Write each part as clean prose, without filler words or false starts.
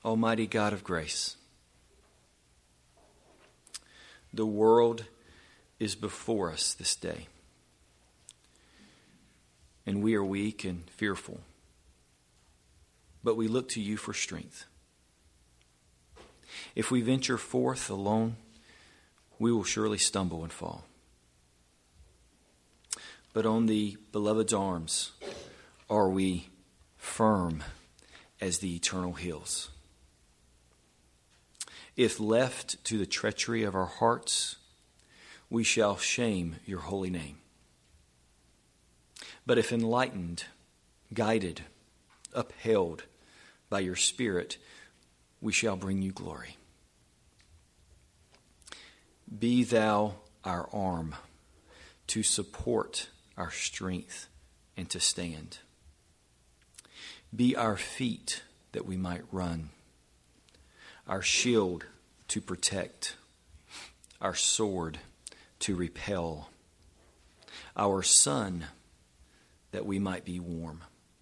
Almighty God of grace, the world is before us this day, and we are weak and fearful, but we look to you for strength. If we venture forth alone, we will surely stumble and fall. But on the beloved's arms are we firm as the eternal hills. If left to the treachery of our hearts, we shall shame your holy name. But if enlightened, guided, upheld by your Spirit, we shall bring you glory. Be thou our arm to support our strength and to stand. Be our feet that we might run, our shield to protect, our sword to repel, our sun that we might be warm.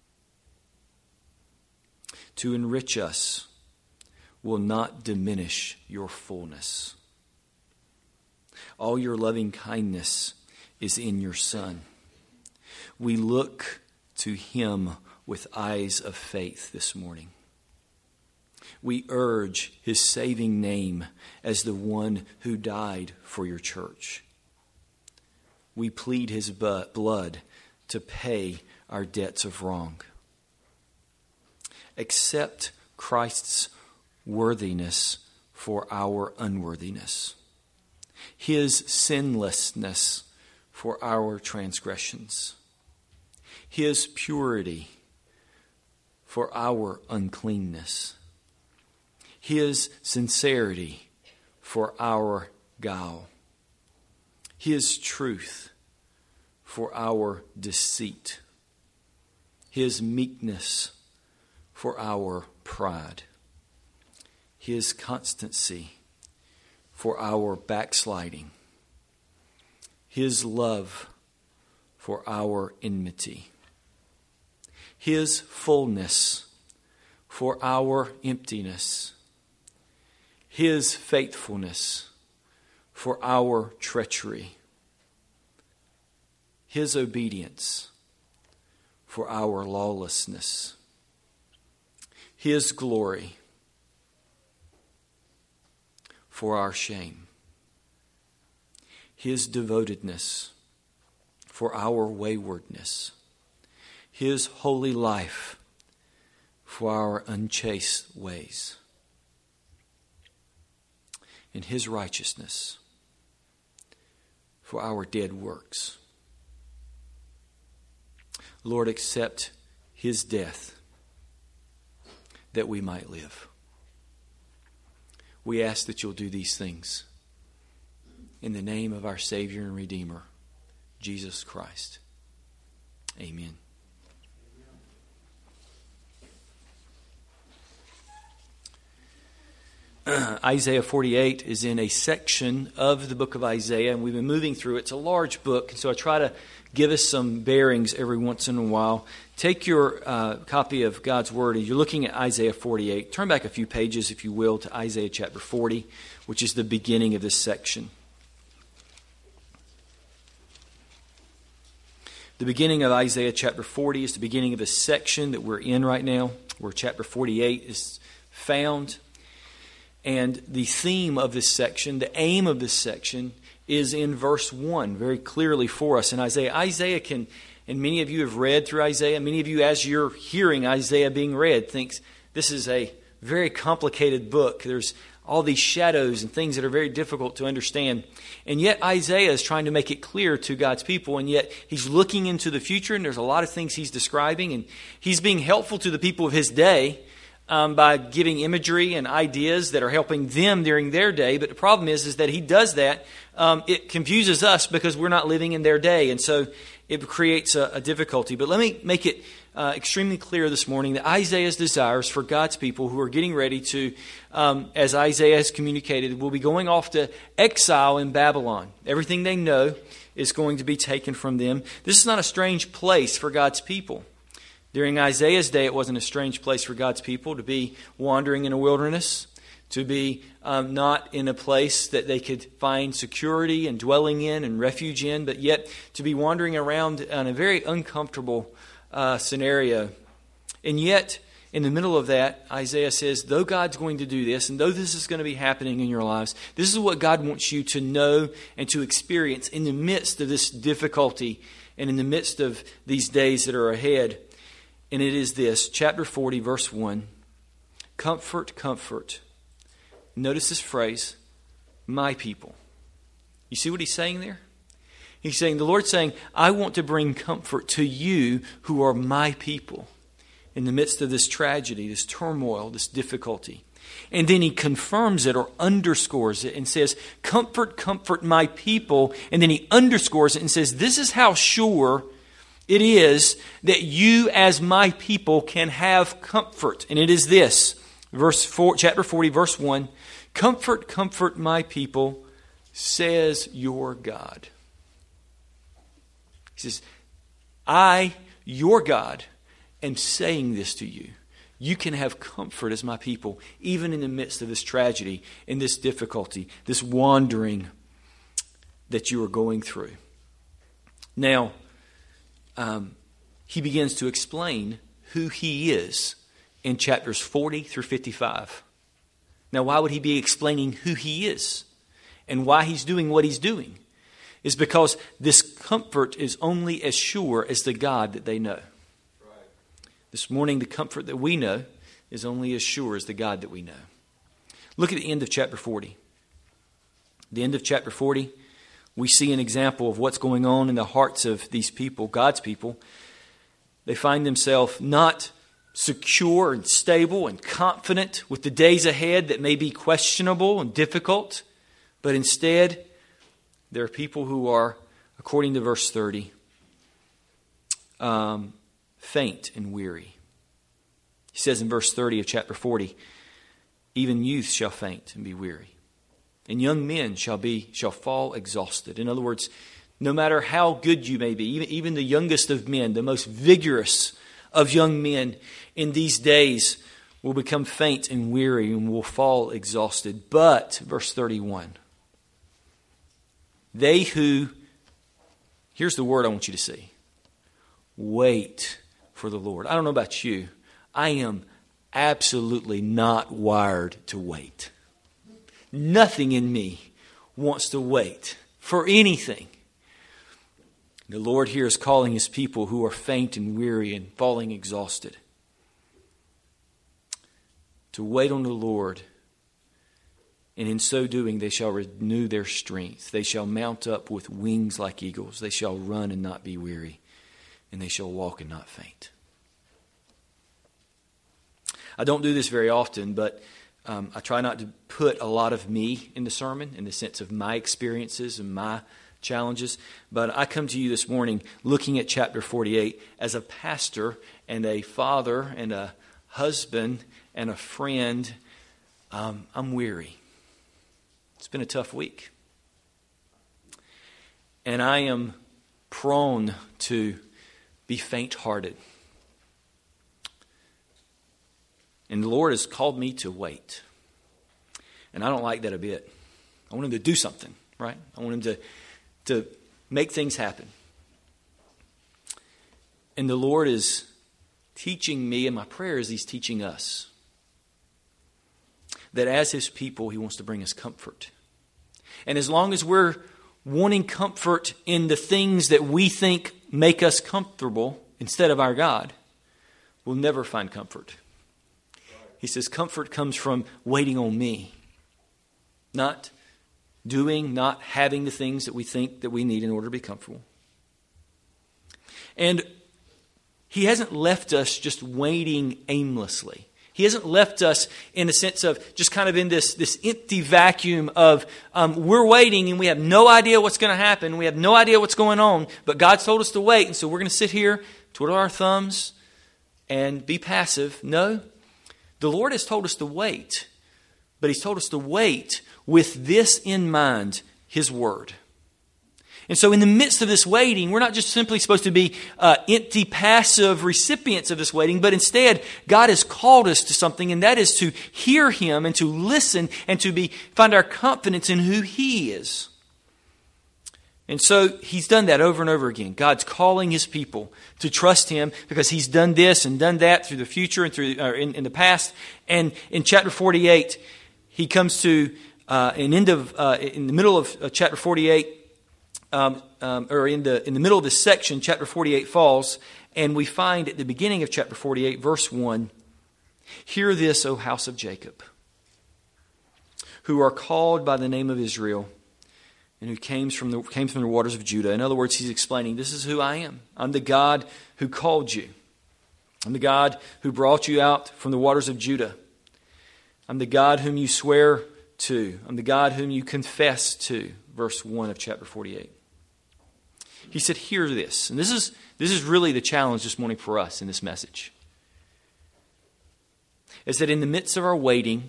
To enrich us will not diminish your fullness. All your loving kindness is in your Son. We look to him with eyes of faith this morning. We urge his saving name as the one who died for your church. We plead his blood to pay our debts of wrong. Accept Christ's worthiness for our unworthiness, his sinlessness for our transgressions, his purity for our uncleanness, his sincerity for our guile, his truth for our deceit, his meekness for our pride, his constancy for our backsliding, his love for our enmity, his fullness for our emptiness, his faithfulness for our treachery, his obedience for our lawlessness, his glory for our shame, his devotedness for our waywardness, his holy life for our unchaste ways, and his righteousness for our dead works. Lord, accept his death that we might live. We ask that you'll do these things in the name of our Savior and Redeemer, Jesus Christ. Amen. Isaiah 48 is in a section of the book of Isaiah, and we've been moving through it. It's a large book, so I try to give us some bearings every once in a while. Take your copy of God's Word, and you're looking at Isaiah 48. Turn back a few pages, if you will, to Isaiah chapter 40, which is the beginning of this section. The beginning of Isaiah chapter 40 is the beginning of a section that we're in right now, where chapter 48 is found. And the theme of this section, the aim of this section, is in verse 1 very clearly for us in Isaiah. Isaiah can, and many of you have read through Isaiah, many of you as you're hearing Isaiah being read thinks this is a very complicated book. There's all these shadows and things that are very difficult to understand. And yet Isaiah is trying to make it clear to God's people, and yet he's looking into the future, and there's a lot of things he's describing, and he's being helpful to the people of his day by giving imagery and ideas that are helping them during their day. But the problem is that he does that. It confuses us because we're not living in their day. And so it creates a difficulty. But let me make it extremely clear this morning that Isaiah's desires for God's people who are getting ready to, as Isaiah has communicated, will be going off to exile in Babylon. Everything they know is going to be taken from them. This is not a strange place for God's people. During Isaiah's day, it wasn't a strange place for God's people to be wandering in a wilderness, to be not in a place that they could find security and dwelling in and refuge in, but yet to be wandering around in a very uncomfortable scenario. And yet, in the middle of that, Isaiah says, though God's going to do this, and though this is going to be happening in your lives, this is what God wants you to know and to experience in the midst of this difficulty and in the midst of these days that are ahead. And it is this, chapter 40, verse 1, comfort, comfort. Notice this phrase, my people. You see what he's saying there? He's saying, the Lord's saying, I want to bring comfort to you who are my people in the midst of this tragedy, this turmoil, this difficulty. And then he confirms it or underscores it and says, comfort, comfort my people. And then he underscores it and says, this is how sure it is that you as my people can have comfort. And it is this, chapter 40, verse 1, comfort, comfort my people, says your God. He says, I, your God, am saying this to you. You can have comfort as my people, even in the midst of this tragedy, in this difficulty, this wandering that you are going through. Now, he begins to explain who he is in chapters 40 through 55. Now, why would he be explaining who he is and why he's doing what he's doing? Is because this comfort is only as sure as the God that they know. This morning, the comfort that we know is only as sure as the God that we know. Look at the end of chapter 40. The end of chapter 40, we see an example of what's going on in the hearts of these people, God's people. They find themselves not secure and stable and confident with the days ahead that may be questionable and difficult, but instead, there are people who are, according to verse 30, faint and weary. He says in verse 30 of chapter 40, even youth shall faint and be weary, and young men shall fall exhausted. In other words, no matter how good you may be, even the youngest of men, the most vigorous of young men in these days will become faint and weary and will fall exhausted. But, verse 31, they who, here's the word I want you to see, wait for the Lord. I don't know about you. I am absolutely not wired to wait. Nothing in me wants to wait for anything. The Lord here is calling His people who are faint and weary and falling exhausted to wait on the Lord. And in so doing, they shall renew their strength. They shall mount up with wings like eagles. They shall run and not be weary. And they shall walk and not faint. I don't do this very often, but I try not to put a lot of me in the sermon in the sense of my experiences and my challenges. But I come to you this morning looking at chapter 48 as a pastor and a father and a husband and a friend. I'm weary. It's been a tough week. And I am prone to be faint-hearted. And the Lord has called me to wait. And I don't like that a bit. I want Him to do something, right? I want Him to make things happen. And the Lord is teaching me, and my prayer is He's teaching us, that as His people, He wants to bring us comfort. And as long as we're wanting comfort in the things that we think make us comfortable instead of our God, we'll never find comfort. He says comfort comes from waiting on me. Not having the things that we think that we need in order to be comfortable. And He hasn't left us just waiting aimlessly. He hasn't left us in a sense of just kind of in this empty vacuum of we're waiting and we have no idea what's going to happen. We have no idea what's going on. But God's told us to wait, and so we're going to sit here, twiddle our thumbs, and be passive. No, the Lord has told us to wait. But He's told us to wait with this in mind, His Word. And so in the midst of this waiting, we're not just simply supposed to be empty, passive recipients of this waiting, but instead, God has called us to something, and that is to hear Him and to listen and to find our confidence in who He is. And so He's done that over and over again. God's calling His people to trust Him because He's done this and done that through the future and through in the past. And in chapter 48, He comes to an end of in the middle of chapter 48. Or in the middle of this section, chapter 48 falls, and we find at the beginning of chapter 48, verse 1, "Hear this, O house of Jacob, who are called by the name of Israel, and who came from the waters of Judah." In other words, he's explaining, this is who I am. I'm the God who called you. I'm the God who brought you out from the waters of Judah. I'm the God whom you swear to. I'm the God whom you confess to. Verse 1 of chapter 48. He said, hear this. And this is really the challenge this morning for us in this message. Is that in the midst of our waiting,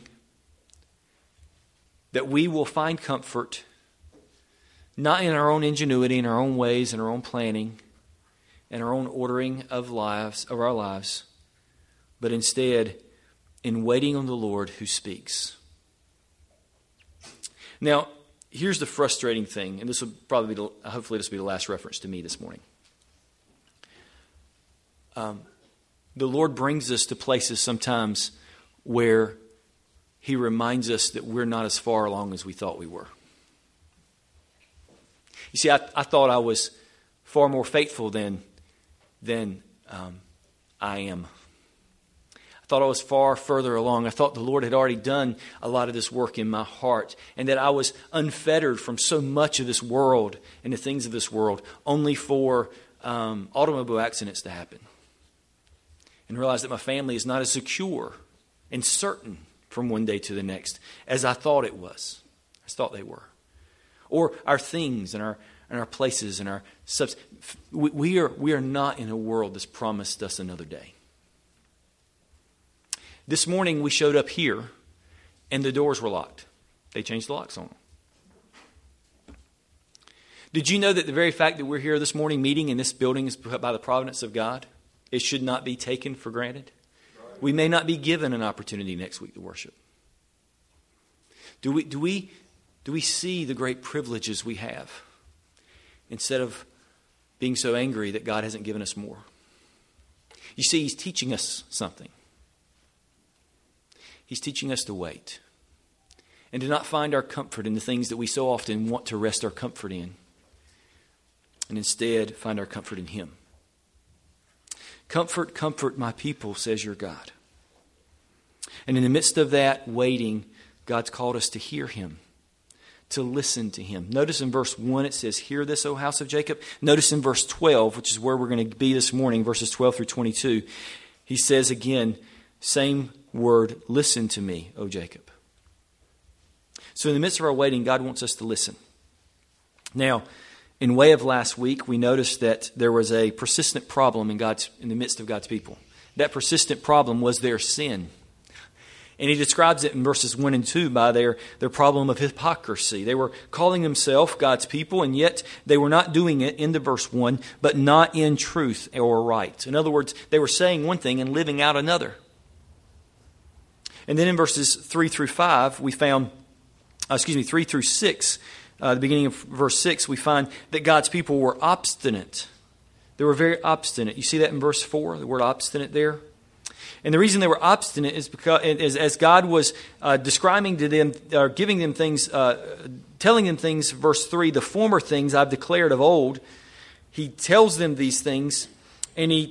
that we will find comfort, not in our own ingenuity, in our own ways, in our own planning, in our own ordering of our lives, but instead in waiting on the Lord who speaks. Now, here's the frustrating thing, and this will probably hopefully this will be the last reference to me this morning. The Lord brings us to places sometimes where He reminds us that we're not as far along as we thought we were. You see, I thought I was far more faithful than I am. I thought I was far further along. I thought the Lord had already done a lot of this work in my heart, and that I was unfettered from so much of this world and the things of this world, only for automobile accidents to happen. And realized that my family is not as secure and certain from one day to the next as I thought it was. I thought they were. Or our things and our places and our subs. We are not in a world that's promised us another day. This morning we showed up here and the doors were locked. They changed the locks on them. Did you know that the very fact that we're here this morning meeting in this building is by the providence of God? It should not be taken for granted. We may not be given an opportunity next week to worship. Do we see the great privileges we have instead of being so angry that God hasn't given us more? You see, He's teaching us something. He's teaching us to wait and to not find our comfort in the things that we so often want to rest our comfort in, and instead find our comfort in Him. Comfort, comfort my people, says your God. And in the midst of that waiting, God's called us to hear Him, to listen to Him. Notice in verse 1 it says, hear this, O house of Jacob. Notice in verse 12, which is where we're going to be this morning, verses 12 through 22, He says again, same word, listen to me, O Jacob. So in the midst of our waiting, God wants us to listen. Now, in way of last week, we noticed that there was a persistent problem in the midst of God's people. That persistent problem was their sin. And He describes it in verses 1 and 2 by their problem of hypocrisy. They were calling themselves God's people, and yet they were not doing it in the verse 1, but not in truth or right. In other words, they were saying one thing and living out another. And then in verses 3 through 5, we found, 3 through 6, the beginning of verse 6, we find that God's people were obstinate. They were very obstinate. You see that in verse 4, the word obstinate there? And the reason they were obstinate is because, as God was describing to them, or giving them things, telling them things, verse 3, the former things I've declared of old, He tells them these things, and He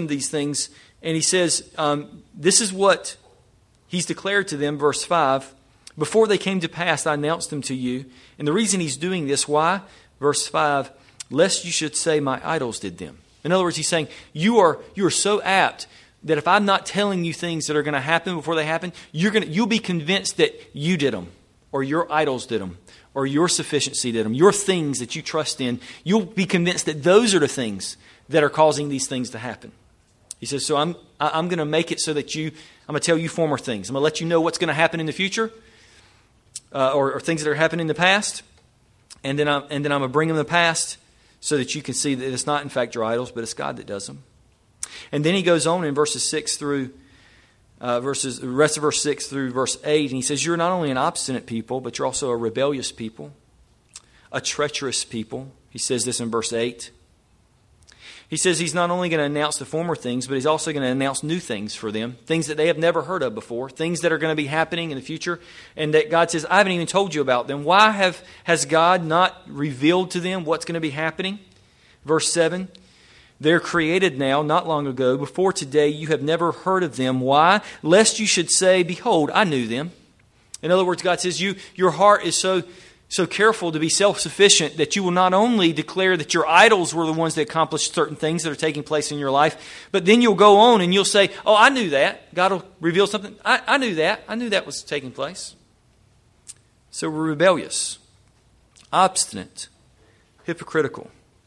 says, this is what He's declared to them, verse 5, before they came to pass, I announced them to you. And the reason He's doing this, why? Verse 5, lest you should say my idols did them. In other words, He's saying, you are so apt that if I'm not telling you things that are going to happen before they happen, you'll be convinced that you did them, or your idols did them, or your sufficiency did them, your things that you trust in. You'll be convinced that those are the things that are causing these things to happen. He says, so I'm going to make it so that I'm going to tell you former things. I'm going to let you know what's going to happen in the future, or things that are happening in the past. And then I'm going to bring them to the past so that you can see that it's not in fact your idols, but it's God that does them. And then he goes on in verses 6 through the rest of verse 6 through verse 8, and he says, you're not only an obstinate people, but you're also a rebellious people, a treacherous people. He says this in verse 8. He says he's not only going to announce the former things, but he's also going to announce new things for them, things that they have never heard of before, things that are going to be happening in the future, and that God says, I haven't even told you about them. Why has God not revealed to them what's going to be happening? Verse 7, they're created now, not long ago. Before today, you have never heard of them. Why? Lest you should say, behold, I knew them. In other words, God says, your heart is so careful to be self-sufficient that you will not only declare that your idols were the ones that accomplished certain things that are taking place in your life, but then you'll go on and you'll say, oh, I knew that. God will reveal something. I knew that. I knew that was taking place. So we're rebellious, obstinate, hypocritical.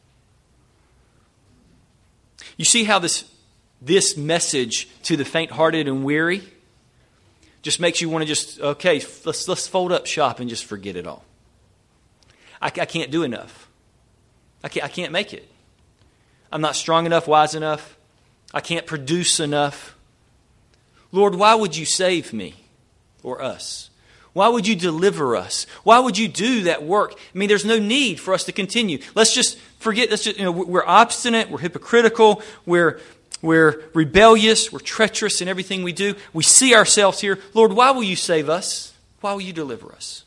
You see how this message to the faint-hearted and weary just makes you want to let's fold up shop and just forget it all. I can't do enough. I can't make it. I'm not strong enough, wise enough. I can't produce enough. Lord, why would you save me or us? Why would you deliver us? Why would you do that work? I mean, there's no need for us to continue. Let's just forget. We're obstinate. We're hypocritical. We're rebellious. We're treacherous in everything we do. We see ourselves here. Lord, why will you save us? Why will you deliver us?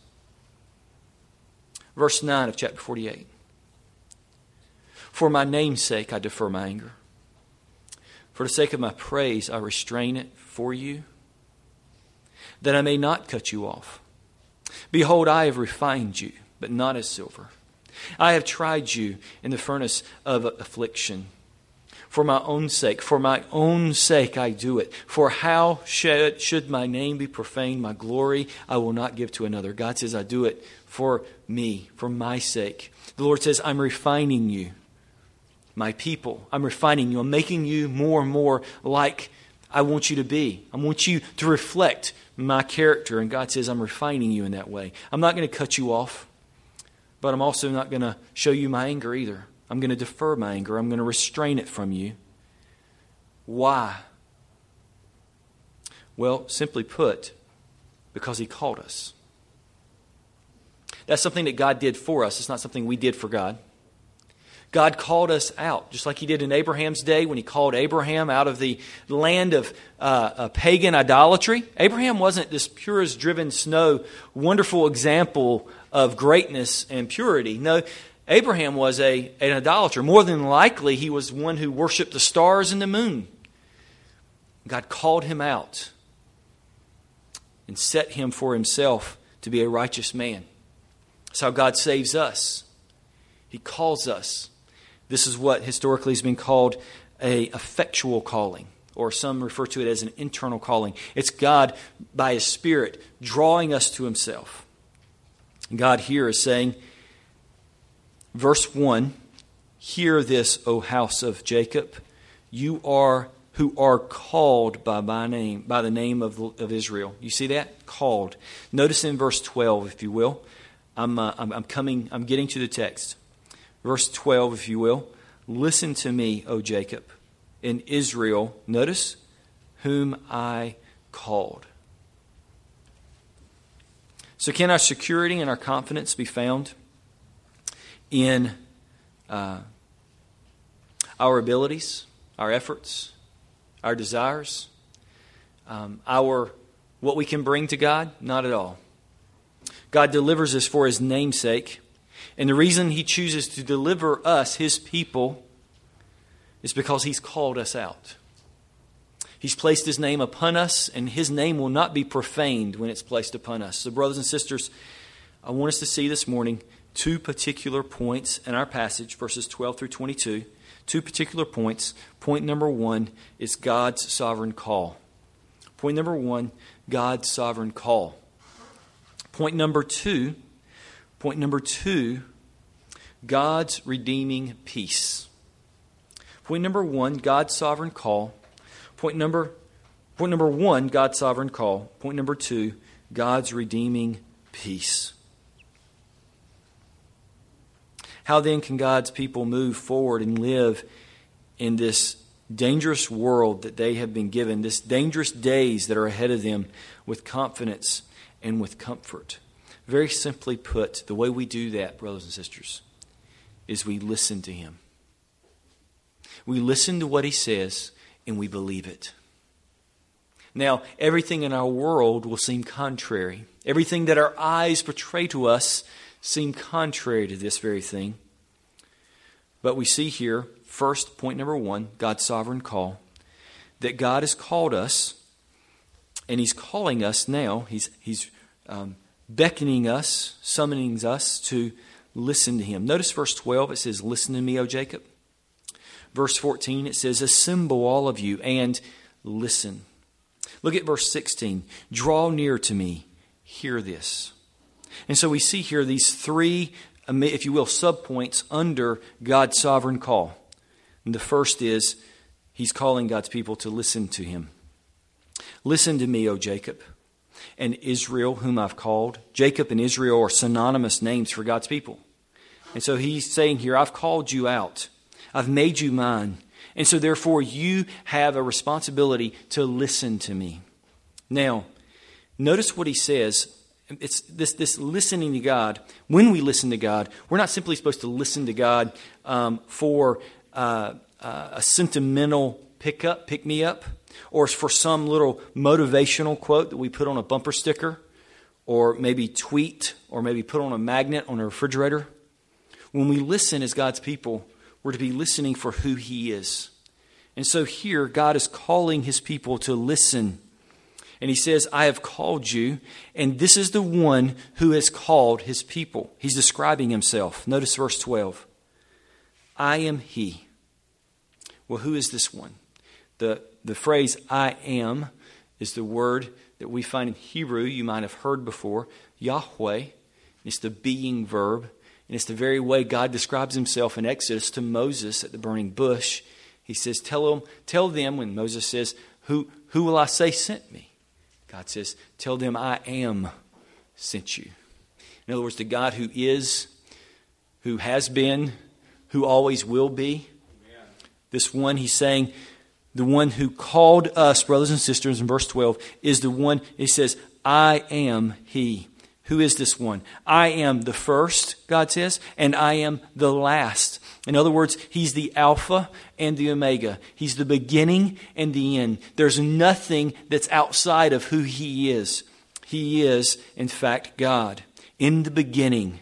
Verse 9 of chapter 48. For my name's sake, I defer my anger. For the sake of my praise, I restrain it for you, that I may not cut you off. Behold, I have refined you, but not as silver. I have tried you in the furnace of affliction. For my own sake I do it. For how should my name be profaned? My glory I will not give to another. God says, I do it for me, for my sake. The Lord says, I'm refining you, my people. I'm refining you. I'm making you more and more like I want you to be. I want you to reflect my character. And God says, I'm refining you in that way. I'm not going to cut you off, but I'm also not going to show you my anger either. I'm going to defer my anger. I'm going to restrain it from you. Why? Well, simply put, because He called us. That's something that God did for us. It's not something we did for God. God called us out, just like He did in Abraham's day when He called Abraham out of the land of pagan idolatry. Abraham wasn't this pure as driven snow, wonderful example of greatness and purity. No, Abraham was an idolater. More than likely, he was one who worshipped the stars and the moon. God called him out and set him for Himself to be a righteous man. That's how God saves us. He calls us. This is what historically has been called an effectual calling, or some refer to it as an internal calling. It's God, by His Spirit, drawing us to Himself. God here is saying, verse 1, hear this, O house of Jacob, you are who are called by my name, by the name of Israel. You see that? Called. Notice in verse 12, if you will. I'm getting to the text. Verse 12, if you will. Listen to me, O Jacob, in Israel, notice, whom I called. So can our security and our confidence be found in our abilities, our efforts, our desires, what we can bring to God? Not at all. God delivers us for His name's sake. And the reason He chooses to deliver us, His people, is because He's called us out. He's placed His name upon us, and His name will not be profaned when it's placed upon us. So brothers and sisters, I want us to see this morning two particular points in our passage, verses 12 through 22. Two particular points. Point number 1 is God's sovereign call. Point number 1, God's sovereign call. Point number 2, God's redeeming peace. Point number 1, God's sovereign call. Point number 1, God's sovereign call. Point number 2, God's redeeming peace. How then can God's people move forward and live in this dangerous world that they have been given, this dangerous days that are ahead of them, with confidence and with comfort? Very simply put, the way we do that, brothers and sisters, is we listen to Him. We listen to what He says and we believe it. Now, everything in our world will seem contrary. Everything that our eyes portray to us seem contrary to this very thing. But we see here, first, point number 1, God's sovereign call. That God has called us, and He's calling us now. He's beckoning us, summoning us to listen to Him. Notice verse 12, it says, "Listen to me, O Jacob." Verse 14, it says, "Assemble all of you and listen." Look at verse 16. "Draw near to me, hear this." And so we see here these three, if you will, subpoints under God's sovereign call. And the first is, He's calling God's people to listen to Him. "Listen to me, O Jacob, and Israel, whom I've called." Jacob and Israel are synonymous names for God's people. And so He's saying here, I've called you out. I've made you mine. And so therefore you have a responsibility to listen to me. Now, notice what He says. It's this listening to God. When we listen to God, we're not simply supposed to listen to God for a sentimental pick-me-up, or for some little motivational quote that we put on a bumper sticker, or maybe tweet, or maybe put on a magnet on a refrigerator. When we listen as God's people, we're to be listening for who He is. And so here, God is calling His people to listen. And He says, I have called you, and this is the one who has called His people. He's describing Himself. Notice verse 12. I am He. Well, who is this one? The phrase I am is the word that we find in Hebrew you might have heard before, Yahweh. It's the being verb. And it's the very way God describes Himself in Exodus to Moses at the burning bush. He says, tell them, when Moses says, who will I say sent me? God says, tell them I am sent you. In other words, the God who is, who has been, who always will be. Amen. This one, He's saying, the one who called us, brothers and sisters, in verse 12, is the one, He says, I am He. Who is this one? I am the first, God says, and I am the last. In other words, He's the Alpha and the Omega. He's the beginning and the end. There's nothing that's outside of who He is. He is, in fact, God. In the beginning,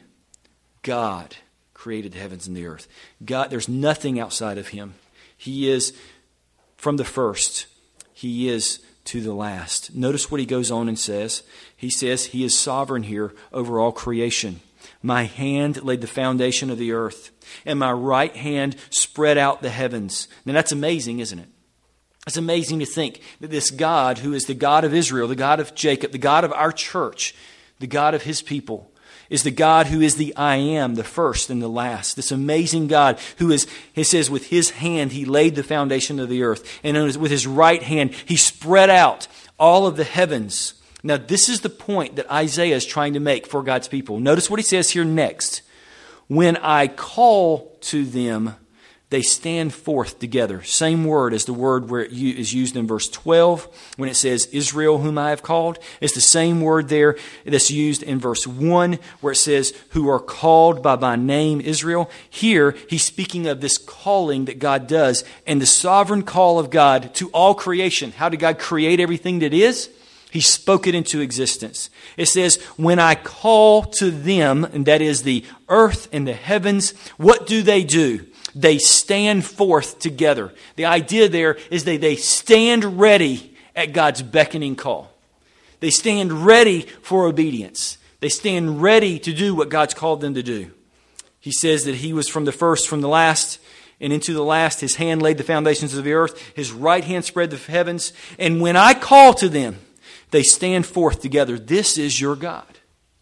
God created the heavens and the earth. God, there's nothing outside of Him. He is from the first. He is to the last. Notice what He goes on and says. He says He is sovereign here over all creation. My hand laid the foundation of the earth, and my right hand spread out the heavens. Now that's amazing, isn't it? It's amazing to think that this God, who is the God of Israel, the God of Jacob, the God of our church, the God of His people, is the God who is the I am, the first and the last. This amazing God who is, it says, with His hand He laid the foundation of the earth. And with His right hand He spread out all of the heavens. Now this is the point that Isaiah is trying to make for God's people. Notice what he says here next. When I call to them, they stand forth together. Same word as the word where it is used in verse 12 when it says, Israel whom I have called. It's the same word there that's used in verse 1 where it says, who are called by my name Israel. Here, he's speaking of this calling that God does and the sovereign call of God to all creation. How did God create everything that is? He spoke it into existence. It says, when I call to them, and that is the earth and the heavens, what do? They stand forth together. The idea there is they stand ready at God's beckoning call. They stand ready for obedience. They stand ready to do what God's called them to do. He says that He was from the first, from the last, and into the last. His hand laid the foundations of the earth. His right hand spread the heavens. And when I call to them, they stand forth together. This is your God.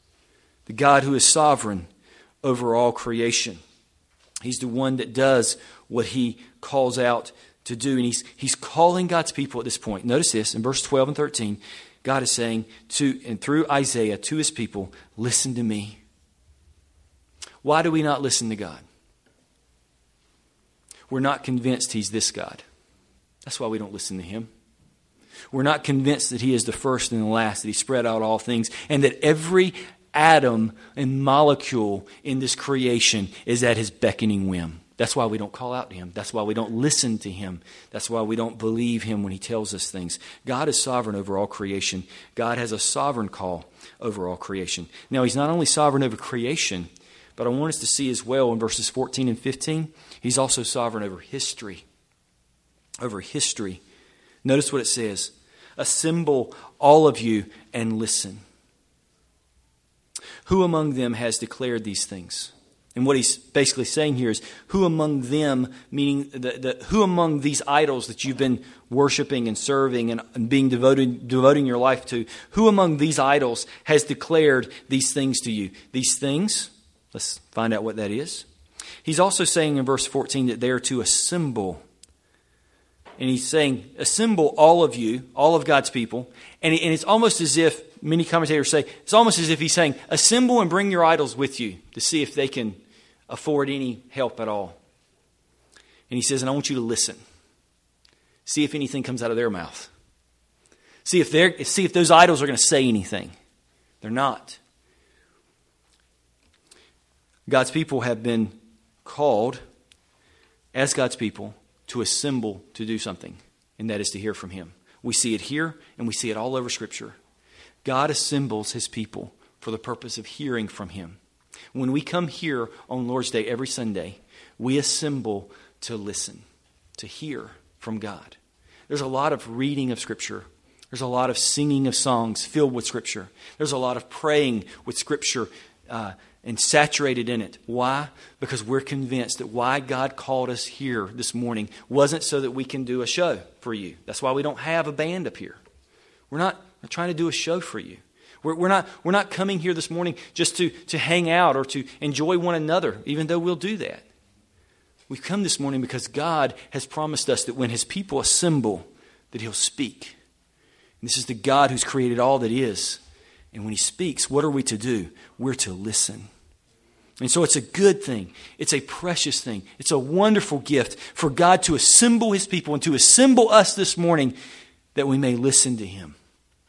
The God who is sovereign over all creation. He's the one that does what He calls out to do. And He's calling God's people at this point. Notice this, in verse 12 and 13, God is saying through Isaiah to His people, listen to me. Why do we not listen to God? We're not convinced He's this God. That's why we don't listen to Him. We're not convinced that He is the first and the last, that He spread out all things, and that every atom and molecule in this creation is at His beckoning whim. That's why we don't call out to Him. That's why we don't listen to Him. That's why we don't believe Him when He tells us things. God is sovereign over all creation. God has a sovereign call over all creation. Now, He's not only sovereign over creation, but I want us to see as well in verses 14 and 15, He's also sovereign over history. Over history. Notice what it says. Assemble all of you and listen. Who among them has declared these things? And what he's basically saying here is, who among them, meaning who among these idols that you've been worshiping and serving and being devoting your life to, who among these idols has declared these things to you? These things, let's find out what that is. He's also saying in verse 14 that they are to assemble. And he's saying, assemble all of you, all of God's people. And it's almost as if, many commentators say, it's almost as if he's saying, assemble and bring your idols with you to see if they can afford any help at all. And he says, and I want you to listen. See if anything comes out of their mouth. See if those idols are going to say anything. They're not. God's people have been called, as God's people, to assemble to do something, and that is to hear from Him. We see it here, and we see it all over Scripture. God assembles His people for the purpose of hearing from Him. When we come here on Lord's Day every Sunday, we assemble to listen, to hear from God. There's a lot of reading of Scripture. There's a lot of singing of songs filled with Scripture. There's a lot of praying with Scripture and saturated in it. Why? Because we're convinced that why God called us here this morning wasn't so that we can do a show for you. That's why we don't have a band up here. We're not trying to do a show for you. We're not coming here this morning just to hang out or to enjoy one another, even though we'll do that. We've come this morning because God has promised us that when His people assemble, that He'll speak. And this is the God who's created all that is. And when He speaks, what are we to do? We're to listen. And so it's a good thing. It's a precious thing. It's a wonderful gift for God to assemble His people and to assemble us this morning that we may listen to Him.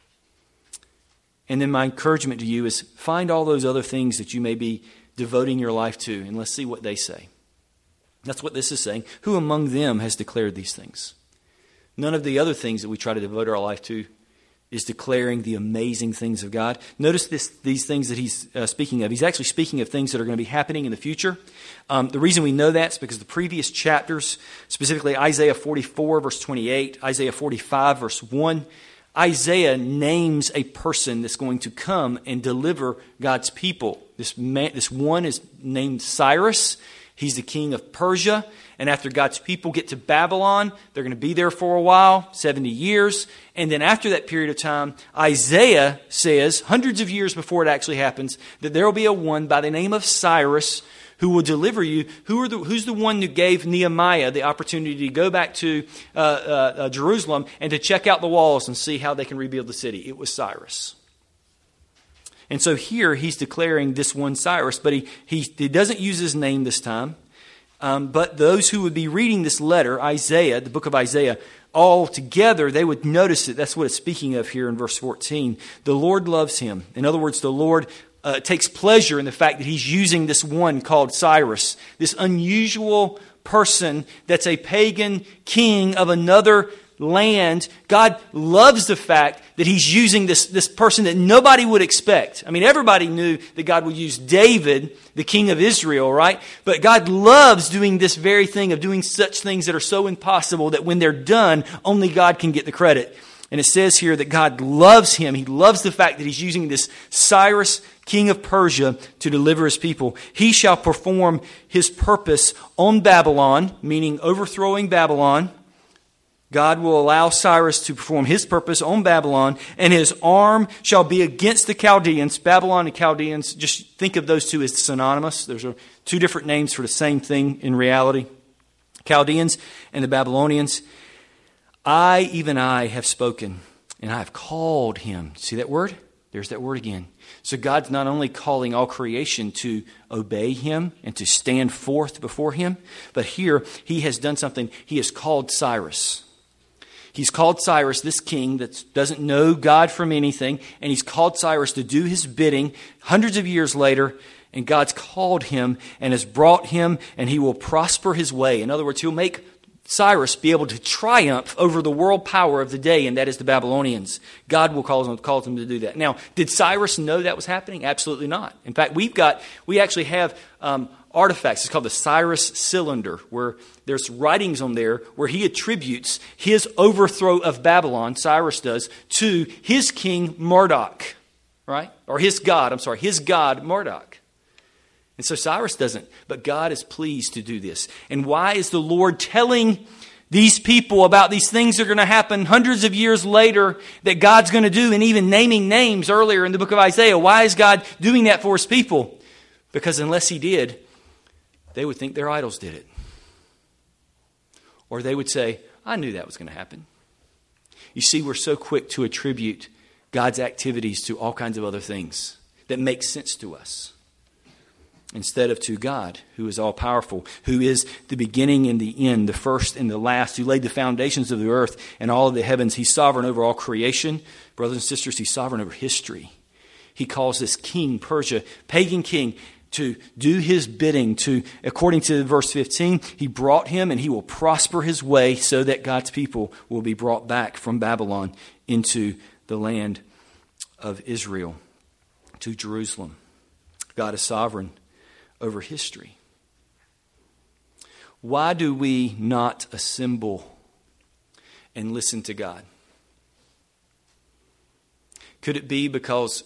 And then my encouragement to you is find all those other things that you may be devoting your life to, and let's see what they say. That's what this is saying. Who among them has declared these things? None of the other things that we try to devote our life to is declaring the amazing things of God. Notice these things that he's speaking of. He's actually speaking of things that are going to be happening in the future. The reason we know that is because the previous chapters, specifically Isaiah 44, verse 28, Isaiah 45, verse 1, Isaiah names a person that's going to come and deliver God's people. This one is named Cyrus. He's the king of Persia. And after God's people get to Babylon, they're going to be there for a while, 70 years. And then after that period of time, Isaiah says, hundreds of years before it actually happens, that there will be a one by the name of Cyrus who will deliver you. Who's the one who gave Nehemiah the opportunity to go back to Jerusalem and to check out the walls and see how they can rebuild the city? It was Cyrus. And so here he's declaring this one Cyrus, but he doesn't use his name this time. But those who would be reading this letter, Isaiah, the book of Isaiah, all together, they would notice it. That's what it's speaking of here in verse 14. The Lord loves him. In other words, the Lord takes pleasure in the fact that he's using this one called Cyrus, this unusual person that's a pagan king of another land. God loves the fact that he's using this person that nobody would expect. I mean, everybody knew that God would use David, the king of Israel, right? But God loves doing this very thing of doing such things that are so impossible that when they're done, only God can get the credit. And it says here that God loves him. He loves the fact that he's using this Cyrus, king of Persia, to deliver his people. He shall perform his purpose on Babylon, meaning overthrowing Babylon. God will allow Cyrus to perform his purpose on Babylon, and his arm shall be against the Chaldeans. Babylon and Chaldeans, just think of those two as synonymous. There's two different names for the same thing in reality. Chaldeans and the Babylonians. Even I, have spoken, and I have called him. See that word? There's that word again. So God's not only calling all creation to obey Him and to stand forth before Him, but here He has done something. He has called Cyrus. He's called Cyrus, this king that doesn't know God from anything, and he's called Cyrus to do his bidding hundreds of years later, and God's called him and has brought him, and he will prosper his way. In other words, he'll make Cyrus be able to triumph over the world power of the day, and that is the Babylonians. God will cause him to do that. Now, did Cyrus know that was happening? Absolutely not. In fact, we actually have artifacts. It's called the Cyrus Cylinder, where there's writings on there where he attributes his overthrow of Babylon, Cyrus does, to his king Marduk, right? Or his god Marduk. And so Cyrus doesn't, but God is pleased to do this. And why is the Lord telling these people about these things that are going to happen hundreds of years later that God's going to do, and even naming names earlier in the book of Isaiah? Why is God doing that for His people? Because unless He did, they would think their idols did it. Or they would say, I knew that was going to happen. You see, we're so quick to attribute God's activities to all kinds of other things that make sense to us, instead of to God, who is all-powerful, who is the beginning and the end, the first and the last, who laid the foundations of the earth and all of the heavens. He's sovereign over all creation. Brothers and sisters, He's sovereign over history. He calls this king, Persia, pagan king, to do His bidding. According to verse 15, He brought him and he will prosper his way so that God's people will be brought back from Babylon into the land of Israel, to Jerusalem. God is sovereign over history. Why do we not assemble and listen to God? Could it be because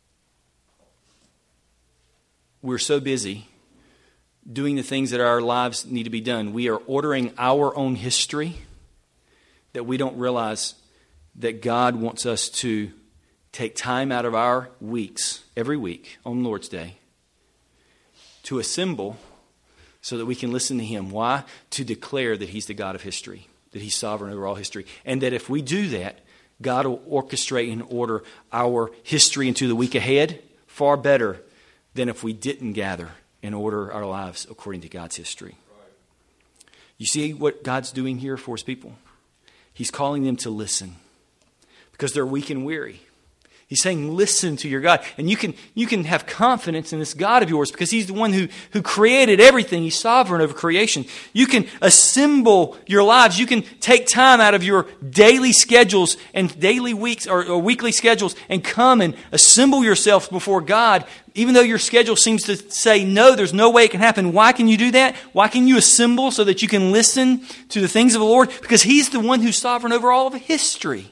we're so busy doing the things that our lives need to be done? We are ordering our own history that we don't realize that God wants us to take time out of our weeks, every week on Lord's Day, to assemble so that we can listen to Him. Why? To declare that He's the God of history, that He's sovereign over all history. And that if we do that, God will orchestrate and order our history into the week ahead far better than if we didn't gather and order our lives according to God's history. You see what God's doing here for His people? He's calling them to listen because they're weak and weary. He's saying, listen to your God. And you can have confidence in this God of yours because He's the one who created everything. He's sovereign over creation. You can assemble your lives. You can take time out of your daily schedules and daily weeks or weekly schedules and come and assemble yourself before God. Even though your schedule seems to say, no, there's no way it can happen. Why can you do that? Why can you assemble so that you can listen to the things of the Lord? Because He's the one who's sovereign over all of history.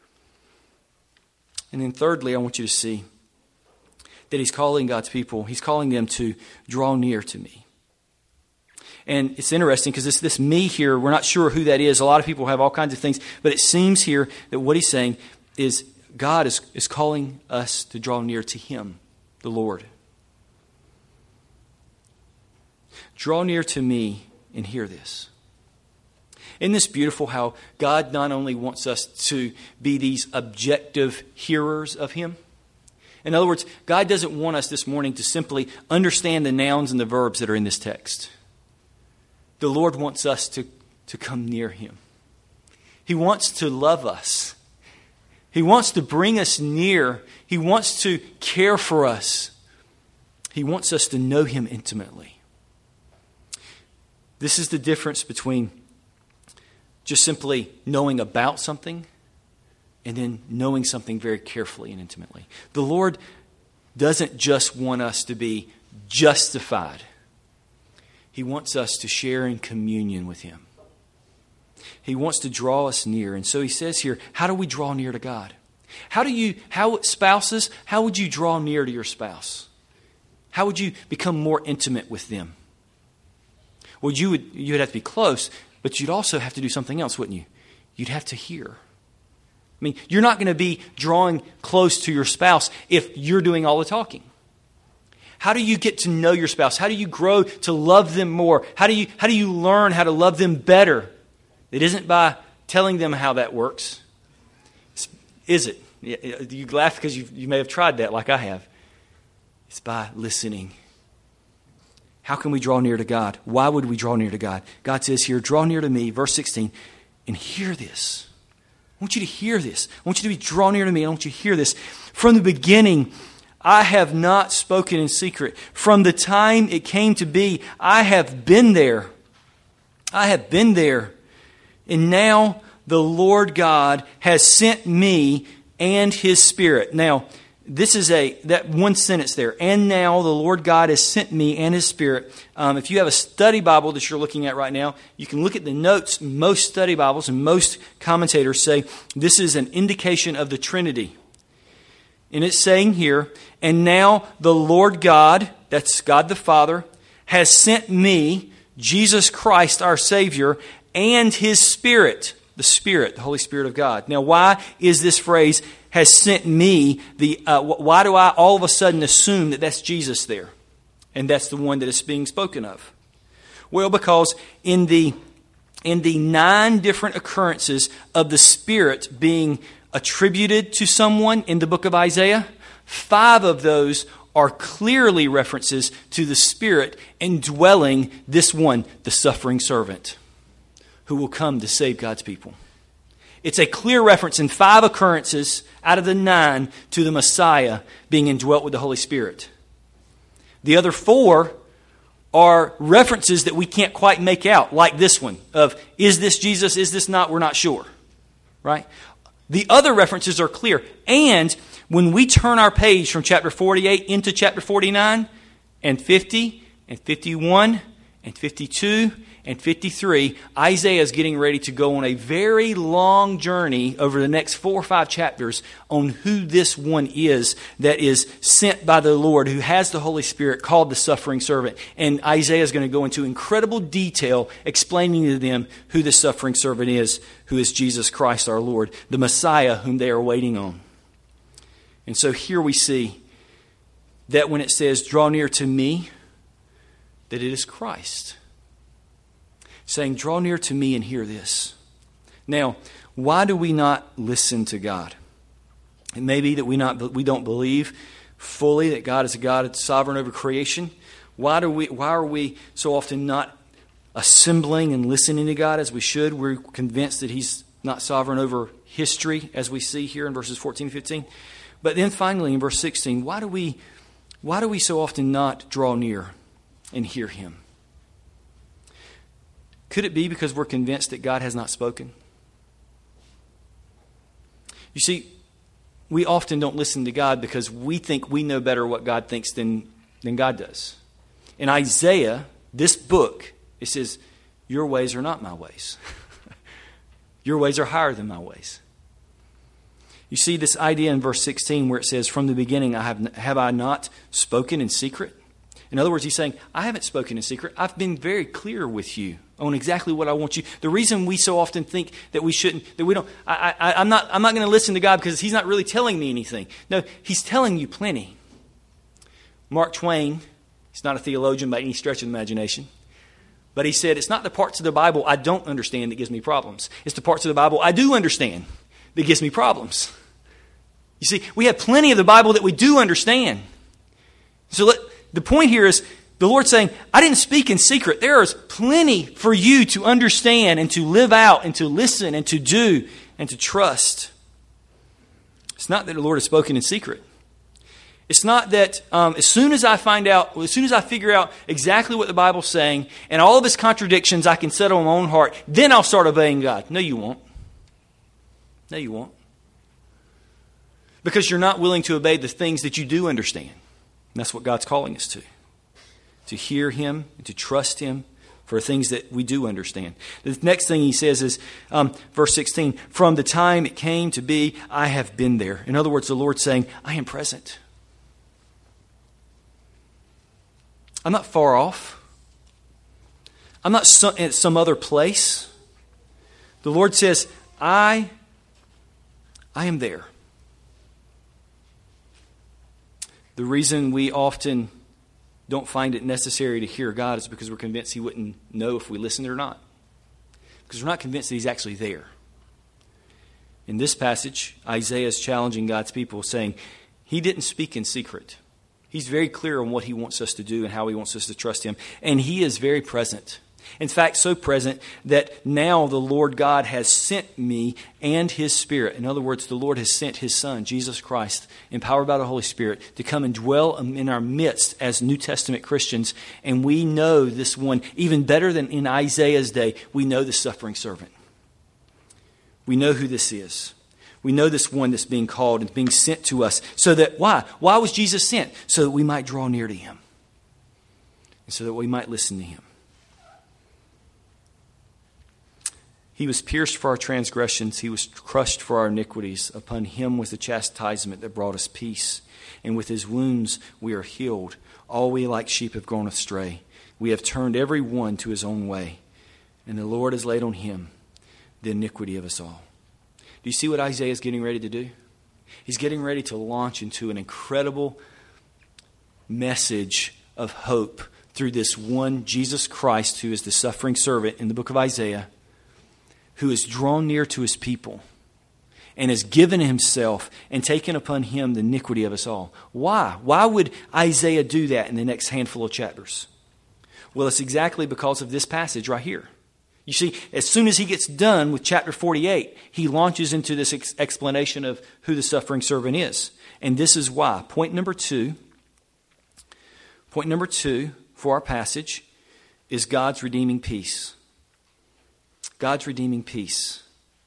And then thirdly, I want you to see that He's calling God's people, He's calling them to draw near to me. And it's interesting because this me here, we're not sure who that is. A lot of people have all kinds of things. But it seems here that what He's saying is God is calling us to draw near to Him, the Lord. Draw near to me and hear this. Isn't this beautiful how God not only wants us to be these objective hearers of Him? In other words, God doesn't want us this morning to simply understand the nouns and the verbs that are in this text. The Lord wants us to come near Him. He wants to love us. He wants to bring us near. He wants to care for us. He wants us to know Him intimately. This is the difference between just simply knowing about something and then knowing something very carefully and intimately. The Lord doesn't just want us to be justified. He wants us to share in communion with Him. He wants to draw us near. And so He says here, how do we draw near to God? Spouses, how would you draw near to your spouse? How would you become more intimate with them? Well, you'd have to be close, but you'd also have to do something else, wouldn't you? You'd have to hear. I mean, you're not going to be drawing close to your spouse if you're doing all the talking. How do you get to know your spouse? How do you grow to love them more? How do you learn how to love them better? It isn't by telling them how that works. Is it? You laugh because you may have tried that like I have. It's by listening. How can we draw near to God? Why would we draw near to God? God says here, draw near to me, verse 16, and hear this. I want you to hear this. I want you to be drawn near to me. I want you to hear this. From the beginning, I have not spoken in secret. From the time it came to be, I have been there. I have been there. And now the Lord God has sent me and His Spirit. Now, this is that one sentence there. And now the Lord God has sent me and His Spirit. If you have a study Bible that you're looking at right now, you can look at the notes. Most study Bibles and most commentators say this is an indication of the Trinity. And it's saying here, and now the Lord God, that's God the Father, has sent me, Jesus Christ our Savior, and His Spirit, the Holy Spirit of God. Now, why is this phrase, has sent me, why do I all of a sudden assume that that's Jesus there? And that's the one that is being spoken of. Well, because in the 9 different occurrences of the Spirit being attributed to someone in the book of Isaiah, 5 of those are clearly references to the Spirit indwelling this one, the suffering servant, who will come to save God's people. It's a clear reference in 5 occurrences out of the 9 to the Messiah being indwelt with the Holy Spirit. The other 4 are references that we can't quite make out, like this one of, is this Jesus, is this not, we're not sure. Right? The other references are clear. And when we turn our page from chapter 48 into chapter 49 and 50 and 51 and 52 and 53, Isaiah is getting ready to go on a very long journey over the next 4 or 5 chapters on who this one is that is sent by the Lord, who has the Holy Spirit, called the suffering servant. And Isaiah is going to go into incredible detail explaining to them who the suffering servant is, who is Jesus Christ our Lord, the Messiah whom they are waiting on. And so here we see that when it says, draw near to me, that it is Christ saying, draw near to me and hear this. Now, why do we not listen to God? It may be that we don't believe fully that God is a God that's sovereign over creation. Why are we so often not assembling and listening to God as we should? We're convinced that He's not sovereign over history, as we see here in verses 14 and 15. But then finally in verse 16, why do we so often not draw near and hear Him? Could it be because we're convinced that God has not spoken? You see, we often don't listen to God because we think we know better what God thinks than God does. In Isaiah, this book, it says, your ways are not my ways. Your ways are higher than my ways. You see this idea in verse 16 where it says, from the beginning, have I not spoken in secret? In other words, he's saying, I haven't spoken in secret. I've been very clear with you on exactly what I want you. The reason we so often think that we shouldn't, that we don't, I'm not going to listen to God because He's not really telling me anything. No, He's telling you plenty. Mark Twain, he's not a theologian by any stretch of the imagination, but he said, it's not the parts of the Bible I don't understand that gives me problems. It's the parts of the Bible I do understand that gives me problems. You see, we have plenty of the Bible that we do understand. So the point here is the Lord saying, I didn't speak in secret. There is plenty for you to understand and to live out and to listen and to do and to trust. It's not that the Lord has spoken in secret. It's not that as soon as I figure out exactly what the Bible's saying and all of its contradictions I can settle in my own heart, then I'll start obeying God. No, you won't. No, you won't. Because you're not willing to obey the things that you do understand. And that's what God's calling us to hear Him and to trust Him for things that we do understand. The next thing He says is, verse 16, from the time it came to be, I have been there. In other words, the Lord's saying, I am present. I'm not far off. I'm not at some other place. The Lord says, I am there. The reason we often don't find it necessary to hear God is because we're convinced He wouldn't know if we listened or not. Because we're not convinced that He's actually there. In this passage, Isaiah is challenging God's people, saying he didn't speak in secret. He's very clear on what he wants us to do and how he wants us to trust him. And he is very present. In fact, so present that now the Lord God has sent me and his Spirit. In other words, the Lord has sent his Son, Jesus Christ, empowered by the Holy Spirit, to come and dwell in our midst as New Testament Christians. And we know this one, even better than in Isaiah's day, we know the suffering servant. We know who this is. We know this one that's being called and being sent to us. So that, why? Why was Jesus sent? So that we might draw near to him. And so that we might listen to him. He was pierced for our transgressions. He was crushed for our iniquities. Upon him was the chastisement that brought us peace. And with his wounds we are healed. All we like sheep have gone astray. We have turned every one to his own way. And the Lord has laid on him the iniquity of us all. Do you see what Isaiah is getting ready to do? He's getting ready to launch into an incredible message of hope through this one Jesus Christ, who is the suffering servant in the book of Isaiah, who has drawn near to his people and has given himself and taken upon him the iniquity of us all. Why? Why would Isaiah do that in the next handful of chapters? Well, it's exactly because of this passage right here. You see, as soon as he gets done with chapter 48, he launches into this explanation of who the suffering servant is. And this is why. Point number two for our passage is God's redeeming peace. God's redeeming peace.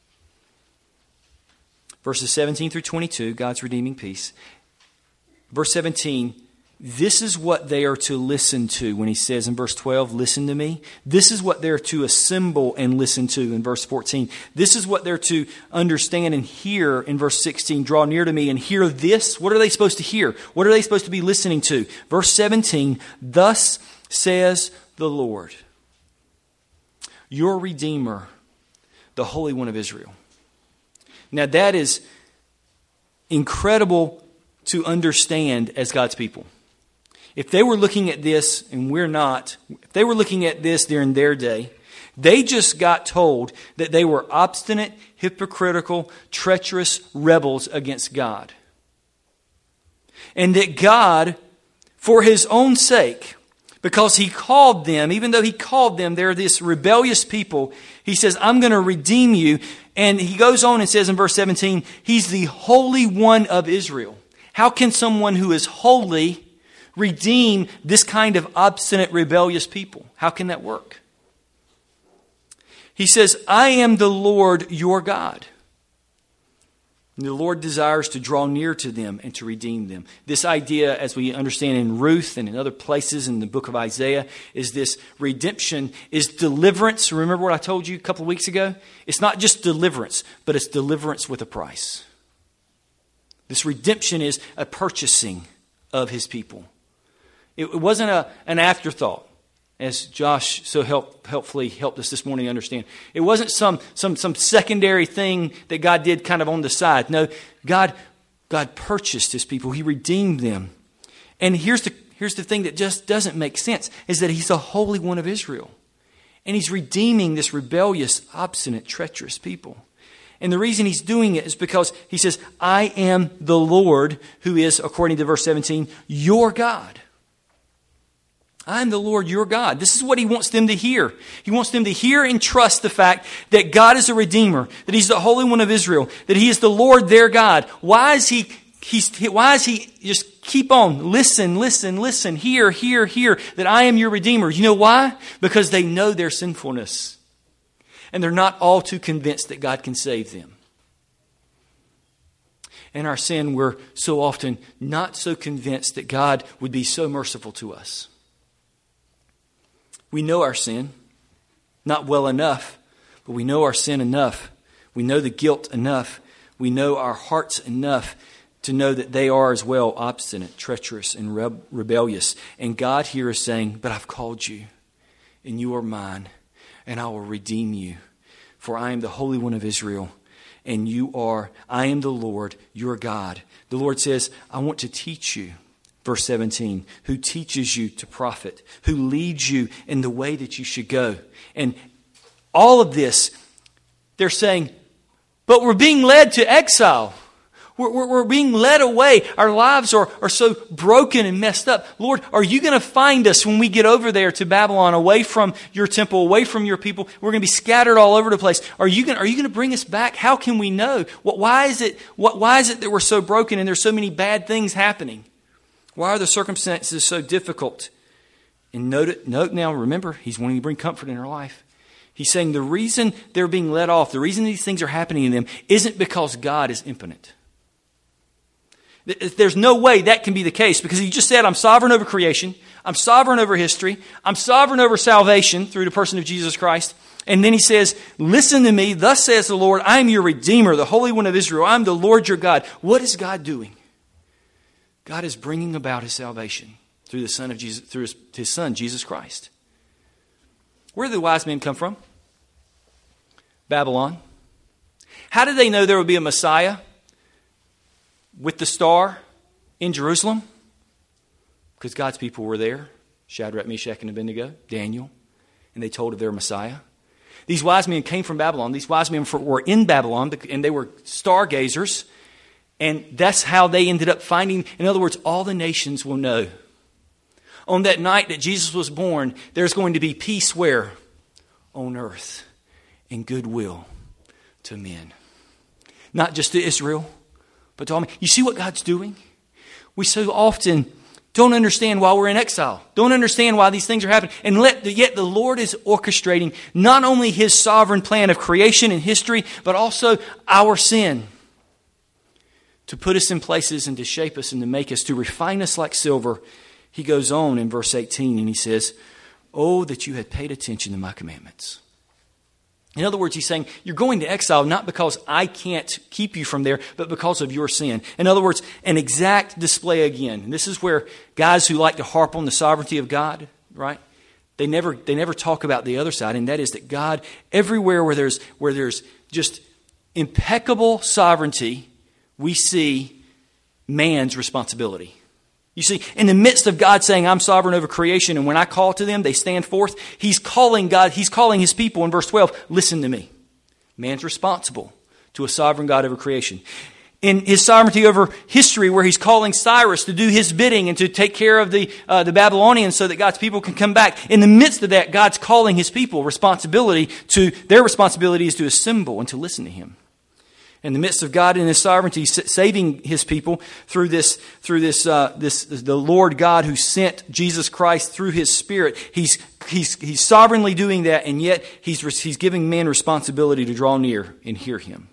Verses 17 through 22, God's redeeming peace. Verse 17, this is what they are to listen to when he says in verse 12, listen to me. This is what they're to assemble and listen to in verse 14. This is what they're to understand and hear in verse 16. Draw near to me and hear this. What are they supposed to hear? What are they supposed to be listening to? Verse 17, thus says the Lord, your Redeemer, the Holy One of Israel. Now that is incredible to understand as God's people. If they were looking at this, and we're not, if they were looking at this during their day, they just got told that they were obstinate, hypocritical, treacherous rebels against God. And that God, for his own sake, because he called them, even though he called them, they're this rebellious people, he says, I'm going to redeem you. And he goes on and says in verse 17, he's the Holy One of Israel. How can someone who is holy redeem this kind of obstinate, rebellious people? How can that work? He says, I am the Lord your God. And the Lord desires to draw near to them and to redeem them. This idea, as we understand in Ruth and in other places in the book of Isaiah, is this redemption is deliverance. Remember what I told you a couple of weeks ago? It's not just deliverance, but it's deliverance with a price. This redemption is a purchasing of his people. It wasn't an afterthought, as Josh so helpfully helped us this morning understand. It wasn't some secondary thing that God did kind of on the side. No, God purchased his people. He redeemed them. And here's the thing that just doesn't make sense, is that he's the Holy One of Israel. And he's redeeming this rebellious, obstinate, treacherous people. And the reason he's doing it is because he says, I am the Lord who is, according to verse 17, your God. I am the Lord your God. This is what he wants them to hear. He wants them to hear and trust the fact that God is a Redeemer, that he's the Holy One of Israel, that he is the Lord their God. Why is he just keep on, listen, hear, that I am your Redeemer? You know why? Because they know their sinfulness. And they're not all too convinced that God can save them. In our sin, we're so often not so convinced that God would be so merciful to us. We know our sin, not well enough, but we know our sin enough. We know the guilt enough. We know our hearts enough to know that they are as well obstinate, treacherous, and rebellious. And God here is saying, but I've called you, and you are mine, and I will redeem you. For I am the Holy One of Israel, and I am the Lord, your God. The Lord says, I want to teach you. Verse 17, who teaches you to profit, who leads you in the way that you should go. And all of this, they're saying, But we're being led to exile. We're being led away. Our lives are so broken and messed up. Lord, are you going to find us when we get over there to Babylon, away from your temple, away from your people? We're going to be scattered all over the place. Are you going to bring us back? How can we know? Why is it that we're so broken and there's so many bad things happening? Why are the circumstances so difficult? And note now, remember, he's wanting to bring comfort in our life. He's saying the reason they're being let off, the reason these things are happening to them, isn't because God is impotent. There's no way that can be the case, because he just said, I'm sovereign over creation. I'm sovereign over history. I'm sovereign over salvation through the person of Jesus Christ. And then he says, listen to me. Thus says the Lord, I am your Redeemer, the Holy One of Israel. I'm the Lord your God. What is God doing? God is bringing about his salvation through the Son of Jesus, through his Son, Jesus Christ. Where did the wise men come from? Babylon. How did they know there would be a Messiah with the star in Jerusalem? Because God's people were there. Shadrach, Meshach, and Abednego, Daniel. And they told of their Messiah. These wise men came from Babylon. These wise men were in Babylon, and they were stargazers. And that's how they ended up finding, in other words, all the nations will know. On that night that Jesus was born, there's going to be peace where? On earth, and goodwill to men. Not just to Israel, but to all men. You see what God's doing? We so often don't understand why we're in exile. Don't understand why these things are happening. And yet the Lord is orchestrating not only his sovereign plan of creation and history, but also our sin, to put us in places and to shape us and to make us, to refine us like silver. He goes on in verse 18 and he says, oh, that you had paid attention to my commandments. In other words, he's saying, you're going to exile not because I can't keep you from there, but because of your sin. In other words, an exact display again. And this is where guys who like to harp on the sovereignty of God, right? They never talk about the other side, and that is that God, everywhere where there's just impeccable sovereignty, we see man's responsibility. You see, in the midst of God saying, I'm sovereign over creation, and when I call to them, they stand forth, he's calling his people in verse 12, listen to me. Man's responsible to a sovereign God over creation. In his sovereignty over history, where he's calling Cyrus to do his bidding and to take care of the Babylonians so that God's people can come back. In the midst of that, God's calling his people their responsibility is to assemble and to listen to him. In the midst of God in his sovereignty, saving his people through the Lord God who sent Jesus Christ through his Spirit, he's sovereignly doing that, and yet he's giving man responsibility to draw near and hear him.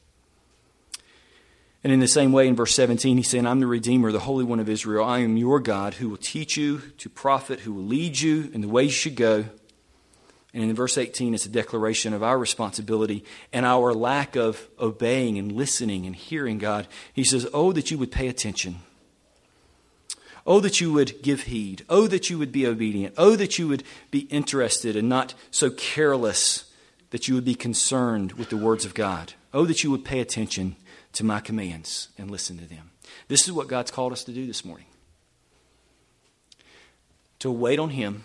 And in the same way, in verse 17, he's saying, I'm the Redeemer, the Holy One of Israel. I am your God who will teach you to profit, who will lead you in the way you should go. And in verse 18, it's a declaration of our responsibility and our lack of obeying and listening and hearing God. He says, oh, that you would pay attention. Oh, that you would give heed. Oh, that you would be obedient. Oh, that you would be interested and not so careless, that you would be concerned with the words of God. Oh, that you would pay attention to my commands and listen to them. This is what God's called us to do this morning. To wait on him,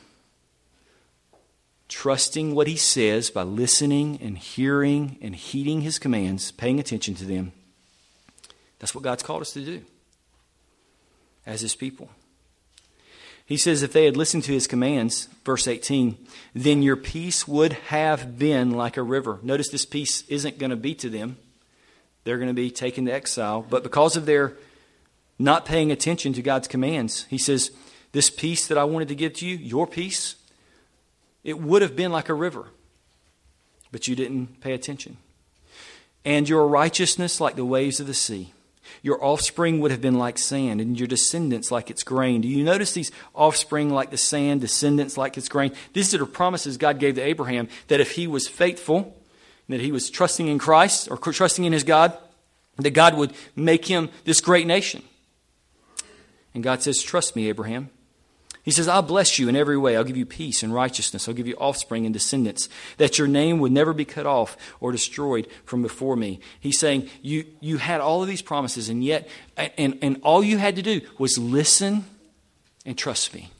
trusting what he says by listening and hearing and heeding his commands, paying attention to them. That's what God's called us to do as his people. He says if they had listened to his commands, verse 18, then your peace would have been like a river. Notice this peace isn't going to be to them. They're going to be taken to exile. But because of their not paying attention to God's commands, he says, this peace that I wanted to give to you, your peace, it would have been like a river, but you didn't pay attention. And your righteousness like the waves of the sea. Your offspring would have been like sand, and your descendants like its grain. Do you notice these offspring like the sand, descendants like its grain? These are the promises God gave to Abraham, that if he was faithful, that he was trusting in Christ or trusting in his God, that God would make him this great nation. And God says, trust me, Abraham. He says, I'll bless you in every way. I'll give you peace and righteousness. I'll give you offspring and descendants, that your name would never be cut off or destroyed from before me. He's saying, you had all of these promises, and yet, and all you had to do was listen and trust me.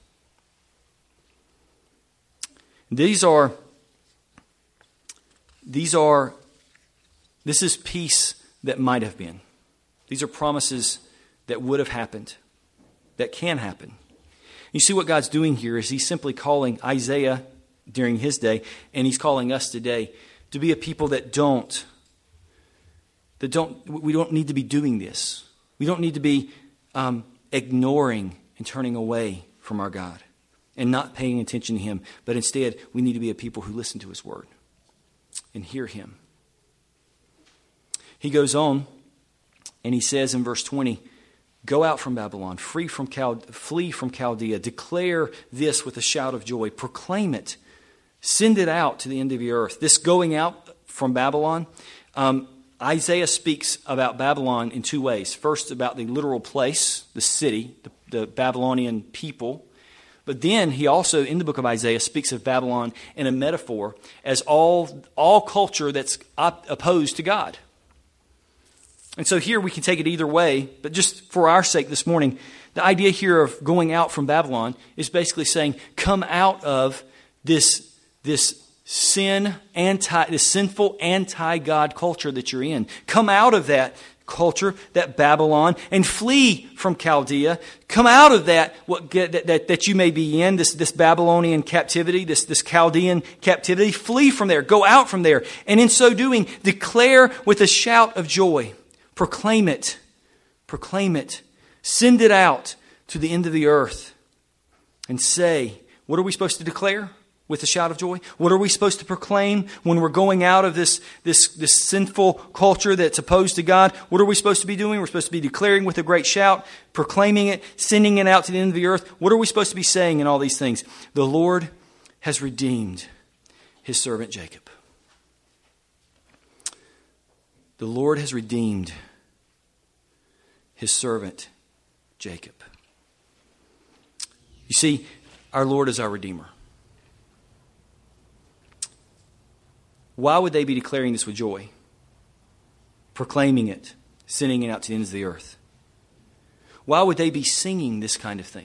These are This is peace that might have been. These are promises that would have happened, that can happen. You see what God's doing here is He's simply calling Isaiah during his day, and He's calling us today to be a people we don't need to be doing this. We don't need to be ignoring and turning away from our God and not paying attention to Him. But instead, we need to be a people who listen to His word and hear Him. He goes on and he says in verse 20, go out from Babylon, flee from Chaldea, declare this with a shout of joy, proclaim it, send it out to the end of the earth. This going out from Babylon, Isaiah speaks about Babylon in two ways. First, about the literal place, the city, the Babylonian people. But then he also, in the book of Isaiah, speaks of Babylon in a metaphor as all culture that's opposed to God. And so here we can take it either way, but just for our sake this morning, the idea here of going out from Babylon is basically saying, come out of this sinful anti-God culture that you're in. Come out of that culture, that Babylon, and flee from Chaldea. Come out of that you may be in, this Babylonian captivity, this Chaldean captivity. Flee from there. Go out from there. And in so doing, declare with a shout of joy. Proclaim it. Proclaim it. Send it out to the end of the earth. And say, what are we supposed to declare with a shout of joy? What are we supposed to proclaim when we're going out of this sinful culture that's opposed to God? What are we supposed to be doing? We're supposed to be declaring with a great shout, proclaiming it, sending it out to the end of the earth. What are we supposed to be saying in all these things? The Lord has redeemed His servant Jacob. The Lord has redeemed His servant Jacob. You see, our Lord is our Redeemer. Why would they be declaring this with joy? Proclaiming it, sending it out to the ends of the earth. Why would they be singing this kind of thing?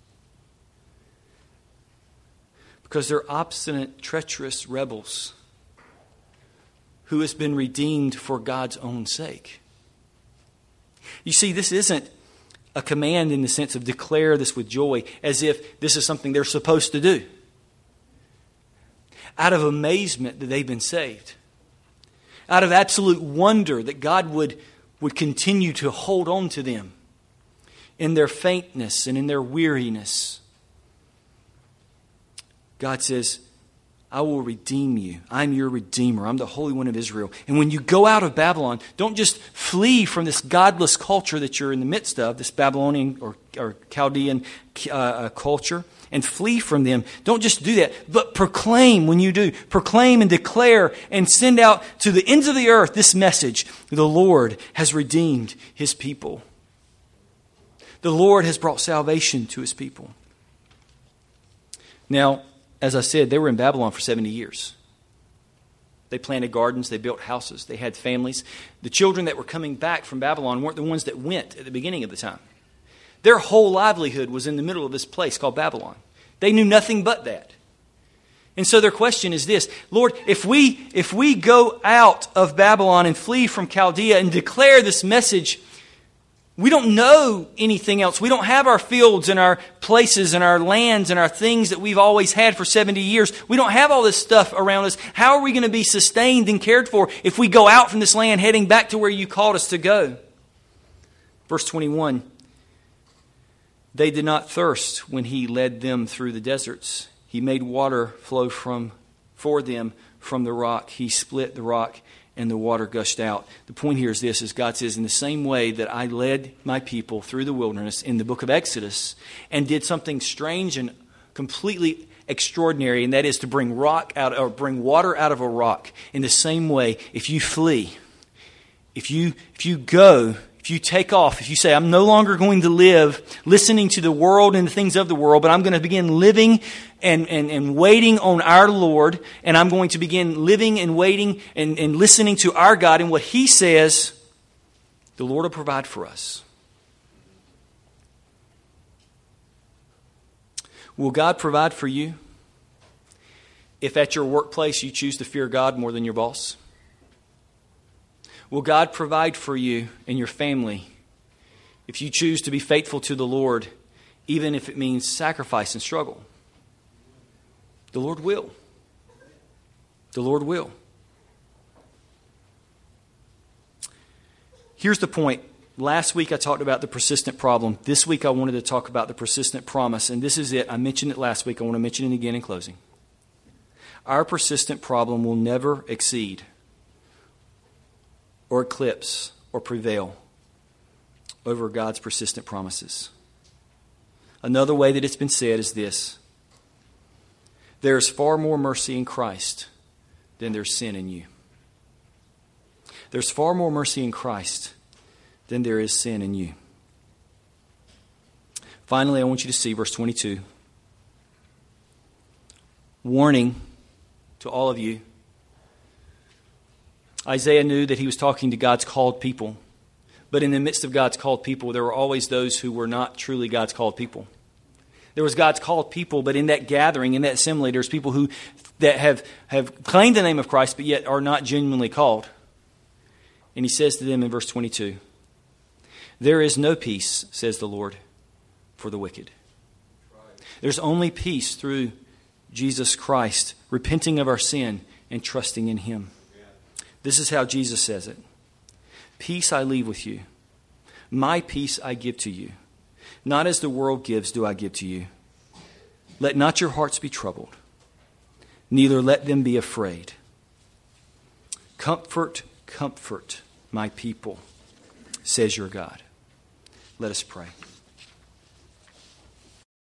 Because they're obstinate, treacherous rebels who has been redeemed for God's own sake. You see, this isn't a command in the sense of declare this with joy as if this is something they're supposed to do. Out of amazement that they've been saved. Out of absolute wonder that God would continue to hold on to them in their faintness and in their weariness. God says, I will redeem you. I'm your Redeemer. I'm the Holy One of Israel. And when you go out of Babylon, don't just flee from this godless culture that you're in the midst of, this Babylonian or Chaldean culture, and flee from them. Don't just do that, but proclaim when you do. Proclaim and declare and send out to the ends of the earth this message. The Lord has redeemed His people. The Lord has brought salvation to His people. Now, as I said, they were in Babylon for 70 years. They planted gardens, they built houses, they had families. The children that were coming back from Babylon weren't the ones that went at the beginning of the time. Their whole livelihood was in the middle of this place called Babylon. They knew nothing but that. And so their question is this: Lord, if we go out of Babylon and flee from Chaldea and declare this message, we don't know anything else. We don't have our fields and our places and our lands and our things that we've always had for 70 years. We don't have all this stuff around us. How are we going to be sustained and cared for if we go out from this land heading back to where you called us to go? Verse 21, they did not thirst when He led them through the deserts. He made water flow for them from the rock. He split the rock and the water gushed out. The point here is this, is God says, in the same way that I led my people through the wilderness in the book of Exodus and did something strange and completely extraordinary, and that is to bring water out of a rock. In the same way, if you flee, if you go, if you take off, if you say, I'm no longer going to live listening to the world and the things of the world, but I'm going to begin living and waiting on our Lord, and I'm going to begin living and waiting and listening to our God and what He says, the Lord will provide for us. Will God provide for you if at your workplace you choose to fear God more than your boss? Will God provide for you and your family if you choose to be faithful to the Lord, even if it means sacrifice and struggle? The Lord will. The Lord will. Here's the point. Last week I talked about the persistent problem. This week I wanted to talk about the persistent promise. And this is it. I mentioned it last week. I want to mention it again in closing. Our persistent problem will never exceed or eclipse or prevail over God's persistent promises. Another way that it's been said is this: there is far more mercy in Christ than there's sin in you. There's far more mercy in Christ than there is sin in you. Finally, I want you to see verse 22. Warning to all of you. Isaiah knew that he was talking to God's called people. But in the midst of God's called people, there were always those who were not truly God's called people. There was God's called people, but in that gathering, in that assembly, there's people that have claimed the name of Christ, but yet are not genuinely called. And he says to them in verse 22, there is no peace, says the Lord, for the wicked. There's only peace through Jesus Christ, repenting of our sin and trusting in Him. This is how Jesus says it. Peace I leave with you. My peace I give to you. Not as the world gives do I give to you. Let not your hearts be troubled, neither let them be afraid. Comfort, comfort my people, says your God. Let us pray.